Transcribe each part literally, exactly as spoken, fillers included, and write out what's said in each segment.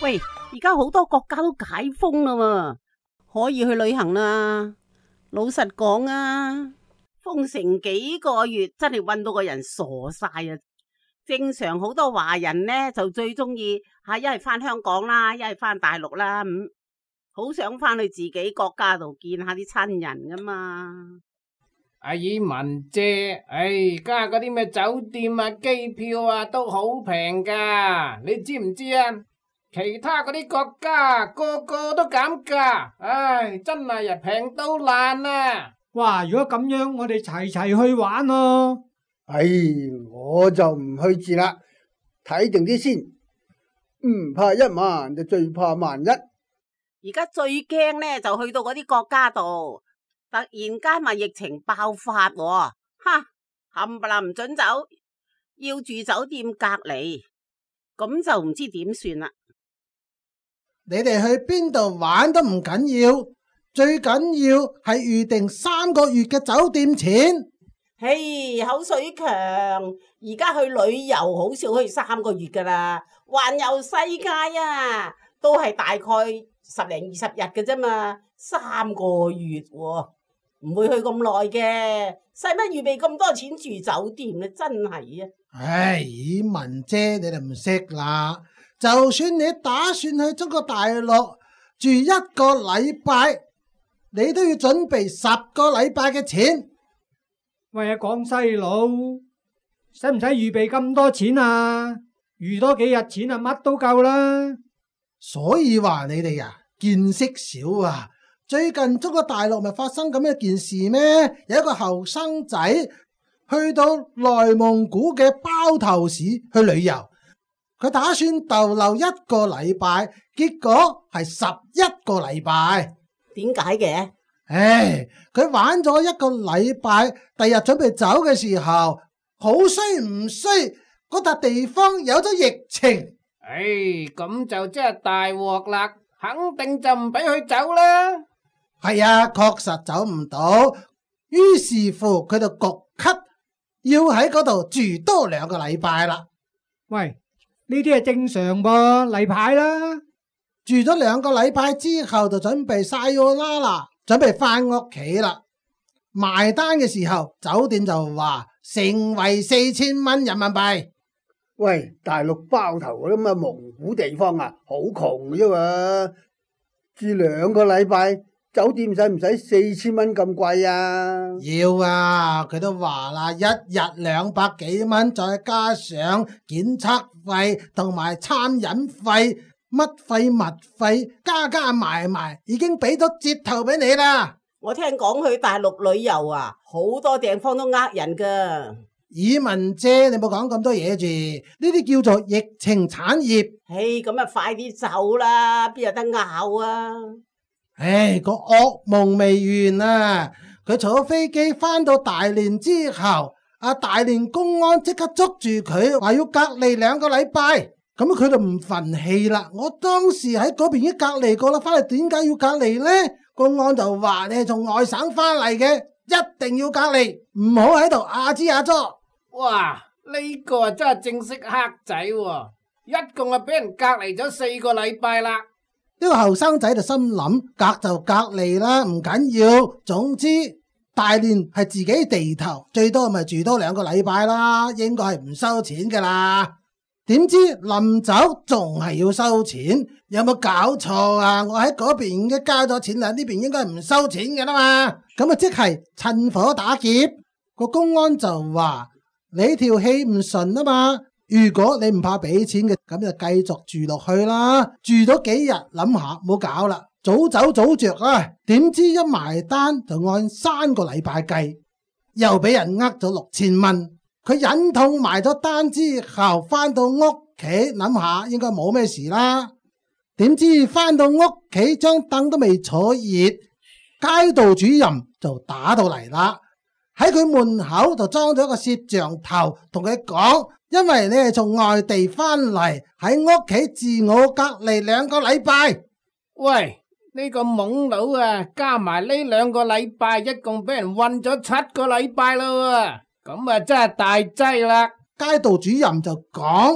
喂，而家好多國家都解封啦嘛，可以去旅行啦。老實講啊，封城幾個月真係搵到個人傻晒啊！正常好多華人呢就最中意吓，一係翻香港啦，一係翻大陸啦，咁好想翻去自己國家度見下啲親人噶嘛。 阿爾文姐，唉，而家嗰啲咩酒店啊、機票啊都好平噶，你知唔知啊？其他嗰啲國家個個都減價，唉，真係啊平到爛啊！ 哇，如果咁樣，我哋齊齊去玩咯。 唉，我就唔去住啦，睇定啲先。唔怕一萬就最怕萬一。 而家最驚呢就去到嗰啲國家度，突然間咪疫情爆發喎，哈，冚唪唥唔准走，要住酒店隔離，咁就唔知點算啦。 你哋去邊度玩都唔緊要，最緊要係預定三個月嘅酒店錢。 嘿，口水強，而家去旅遊好少去三個月噶啦，環遊世界啊，都係大概十零二十日嘅啫嘛，三個月喎，唔會去咁耐嘅，使乜預備咁多錢住酒店咧？真係啊！ 唉，文姐你哋唔識啦。就算你打算去中國大陸住一個禮拜，你都要準備十個禮拜嘅錢。 喂啊，廣西佬，使唔使預備咁多錢啊？預多幾日錢啊，乜都夠啦。 所以話你哋啊，見識少啊。最近中國大陸咪發生咁一件事咩？有一個後生仔去到內蒙古嘅包頭市去旅遊。佢打算逗留一個禮拜，結果係十一個禮拜。 點解嘅？ 唉，佢玩咗一個禮拜，第日準備走嘅時候，好衰唔衰？嗰笪地方有咗疫情。 唉，咁就真係大鑊啦，肯定就唔俾佢走啦。 係啊，確實走唔到。於是乎，佢就焗咳，要喺嗰度住多兩個禮拜啦。 喂，呢啲係正常噃，例牌啦。 住咗兩個禮拜之後，就準備晒咗啦啦，準備翻屋企啦。埋單嘅時候，酒店就話成為四千蚊人民幣。 喂，大陸包頭嗰啲咁嘅蒙古地方啊，好窮啫嘛，住兩個禮拜，酒店使唔使四千蚊咁貴啊？ 要啊，佢都話啦，一日兩百幾蚊，再加上檢測費同埋餐飲費，乜費物費，加加埋埋，已經俾咗折頭俾你啦。 我聽講去大陸旅遊啊，好多地方都呃人噶。 爾文姐，你冇講咁多嘢住，呢啲叫做疫情產業。 唉，咁啊快啲走啦，邊有得拗啊？ 唉，個噩夢未完啊！佢坐飛機翻到大連之後，阿大連公安即刻捉住佢，話要隔離兩個禮拜。咁佢就唔忿氣啦。我當時喺嗰邊已經隔離過啦，翻嚟點解要隔離呢？公安就話你係從外省翻嚟嘅，一定要隔離，唔好喺度阿支阿左。 哇！呢個啊真係正式黑仔喎，一共啊俾人隔離咗四個禮拜啦。 呢個後生仔就心諗，隔就隔離啦，唔緊要。總之大連係自己地頭，最多咪住多兩個禮拜啦，應該係唔收錢噶啦。點知臨走仲係要收錢，有冇搞錯啊？我喺嗰邊已經交咗錢啦，呢邊應該係唔收錢嘅啦嘛。咁啊即係趁火打劫。個公安就話你條氣唔順啊嘛，如果你唔怕俾錢嘅，咁就繼續住落去啦。住咗幾日諗下，唔好搞啦，早走早着啊。點知一埋單就按三個禮拜計，又俾人呃咗六千蚊。佢忍痛埋咗單之後，翻到屋企諗下，應該冇咩事啦。點知翻到屋企，張凳都未坐熱，街道主任就打到嚟啦。喺佢門口就裝咗個攝像頭，同佢講，因為你係從外地翻嚟，喺屋企自我隔離兩個禮拜。 喂，呢個懵佬啊，加埋呢兩個禮拜，一共俾人韞咗七個禮拜啦喎。咁啊真係大劑啦！ 街道主任就講，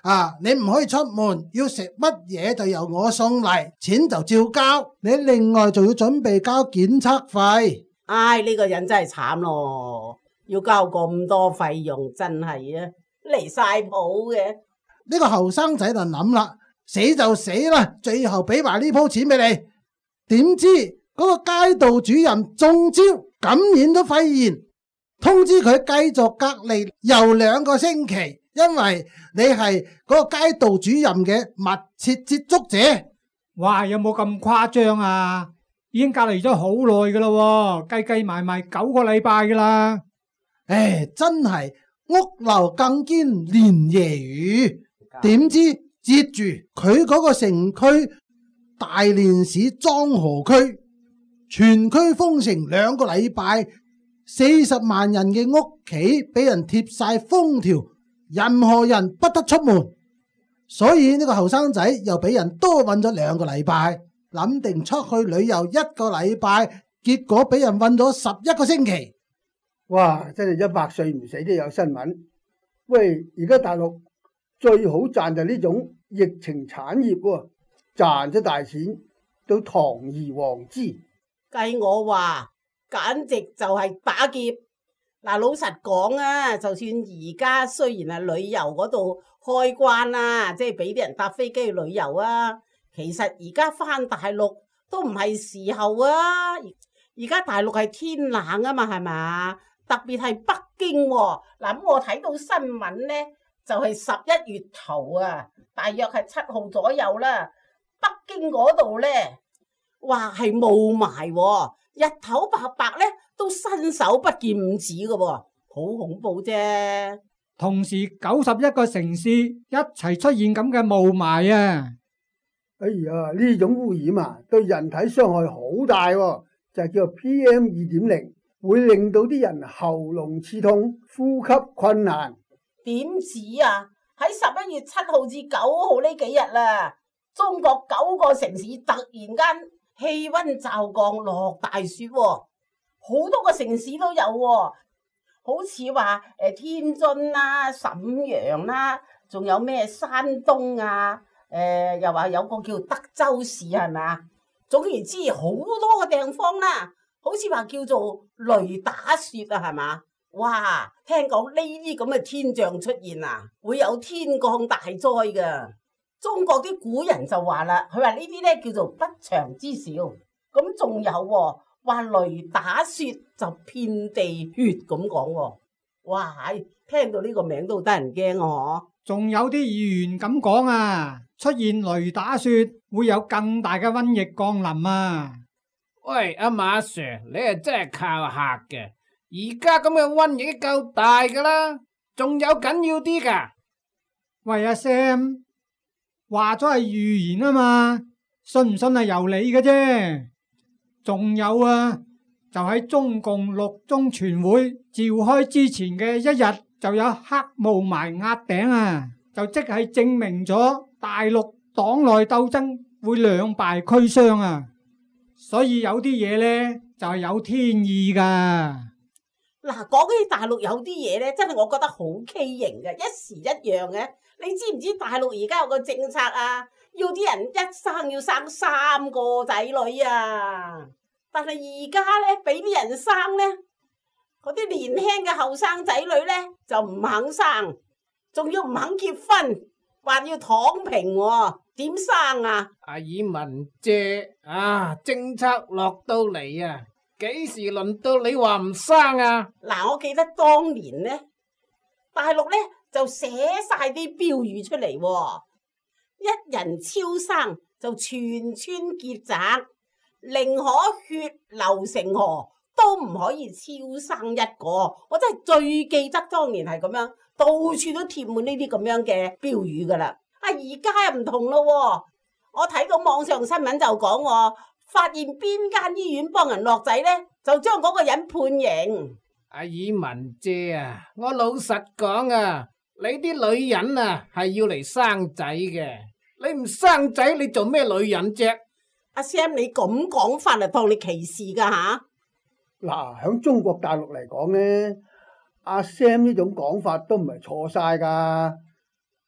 啊，你唔可以出門，要食乜嘢就由我送嚟，錢就照交。你另外仲要準備交檢測費。 唉，呢個人真係慘咯，要交咁多費用，真係啊，離晒譜嘅。 呢個後生仔就諗啦，死就死啦，最後俾埋呢鋪錢俾你。點知嗰個街道主任中招，感染咗肺炎，通知佢繼續隔離又兩個星期，因為你係嗰個街道主任嘅密切接觸者。 哇，有冇咁誇張啊？已經隔離咗好耐噶啦，計計埋埋九個禮拜噶啦。 唉，真係屋漏更兼連夜雨。點知接住佢嗰個城區大連市莊河區，全區封城兩個禮拜，四十萬人嘅屋企俾人貼晒封條，任何人不得出門。所以呢個後生仔又俾人多韞咗兩個禮拜，諗定出去旅遊一個禮拜，結果俾人韞咗十一個星期。 哇！真係一百歲唔死都有新聞。喂，而家大陸最好賺就呢種疫情產業喎，賺咗大錢都堂而皇之。 計我話，簡直就係打劫。嗱，老實講啊，就算而家雖然係旅遊嗰度開關啦，即係俾啲人搭飛機去旅遊啊，其實而家翻大陸都唔係時候啊。而家大陸係天冷啊嘛，係嘛？特別係北京喎。嗱，咁我睇到新聞呢，就係十一月頭啊，大約係七號左右啦。北京嗰度呢，哇係霧霾喎，日頭白白呢，都伸手不見五指嘅喎，好恐怖啫。 同時九十一個城市一齊出現咁嘅霧霾啊！ 哎呀，呢種污染啊，對人體傷害好大喎，就係叫做 P M 二點零，會令到啲人喉嚨刺痛、呼吸困難。 點止啊？喺十一月七號至九號呢幾日啦，中國九個城市突然間氣溫驟降，落大雪喎，好多個城市都有喎，好似話誒天津啦、瀋陽啦，仲有咩山東啊，誒、呃、又話有個叫德州市係咪啊？總言之，好多個地方啦，好似話叫做雷打雪啊，係嘛？哇！聽講呢啲咁嘅天象出現啊，會有天降大災噶。中國啲古人就話啦，佢話呢啲咧叫做不祥之兆。咁仲有喎，話雷打雪就遍地血咁講喎。哇！聽到呢個名都得人驚啊！嗬。 仲有啲議員咁講啊，出現雷打雪會有更大嘅瘟疫降臨啊！ 喂，阿馬 Sir， 你係真係靠客嘅。而家咁嘅瘟疫夠大噶啦，仲有緊要啲噶。 喂，阿 Sam， 話咗係預言啊嘛，信唔信係由你嘅啫。仲有啊，就喺中共六中全會召開之前嘅一日，就有黑霧霾壓頂啊，就即係證明咗大陸黨內鬥爭會兩敗俱傷啊。所以有啲嘢呢，就係有天意噶。 嗱，講起大陸有啲嘢咧，真係我覺得好畸形嘅，一時一樣嘅。你知唔知大陸而家有個政策啊？要啲人一生要生三個仔女啊！但係而家咧，俾啲人生咧，嗰啲年輕嘅後生仔女咧就唔肯生，仲要唔肯結婚，話要躺平喎，點生啊？ 阿爾文姐啊，政策落到嚟啊！幾時輪到你話唔生啊？ 嗱，我記得當年咧，大陸咧就寫晒啲標語出嚟，一人超生就全村結紮，寧可血流成河，都唔可以超生一個。我真係最記得當年係咁樣，到處都貼滿呢啲咁樣嘅標語噶啦。啊，而家又唔同咯，我睇到網上新聞就講，發現邊間醫院幫人落仔呢，就將嗰個人判刑。 阿爾文姐啊，我老實講啊，你啲女人啊係要嚟生仔嘅，你唔生仔你做咩女人啫？ 阿 Sam， 你咁講法係當你歧視噶吓？ 嗱，響中國大陸嚟講呢，阿 Sam 呢種講法都唔係錯晒噶。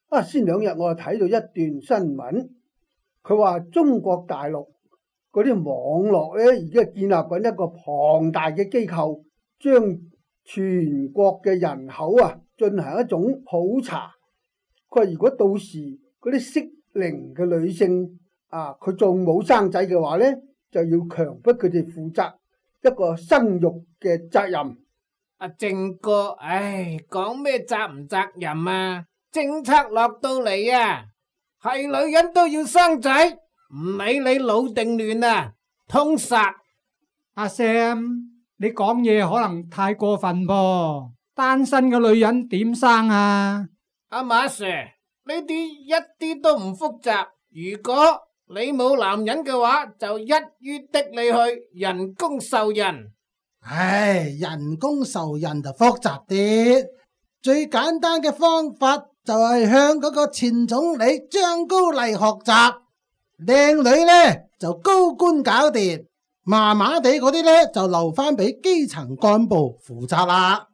啊，先兩日我睇到一段新聞，佢話中國大陸嗰啲網絡咧，而家建立緊一個龐大嘅機構，將全國嘅人口啊進行一種普查。佢話如果到時嗰啲適齡嘅女性啊，佢仲冇生仔嘅話咧，就要強迫佢哋負責一個生育嘅責任。 阿正哥，唉，講咩責唔責任啊？政策落到嚟啊，係女人都要生仔，唔理你老定亂啊，通殺。 阿 Sam，你講嘢可能太過分噃，單身嘅女人點生啊？ 阿馬 Sir，呢啲一啲都唔複雜，如果你冇男人嘅話，就一於的你去人工受孕。 唉，人工受孕就複雜啲，最簡單嘅方法就係向嗰個前總理張高麗學習。靚女呢就高官搞掂，麻麻地嗰啲呢就留翻俾基層幹部負責啦。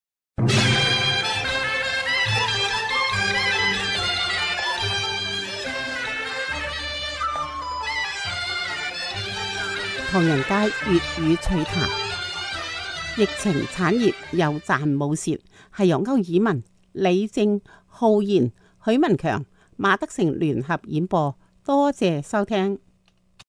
唐人街粵語趣談，疫情產業有賺冇蝕，係由歐爾文、李正、浩然、許文強、馬德成聯合演播，多謝收聽。